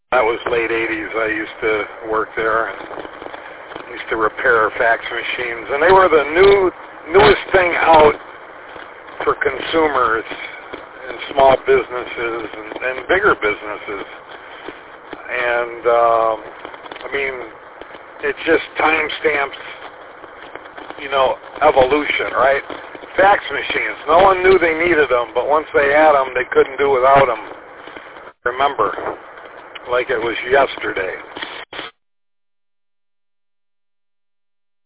That was late 80s. I used to work there and used to repair fax machines. And they were the newest thing out for consumers and small businesses and bigger businesses. And, I mean, it just timestamps, evolution, right? Fax machines. No one knew they needed them, but once they had them, they couldn't do without them. Remember, like it was yesterday.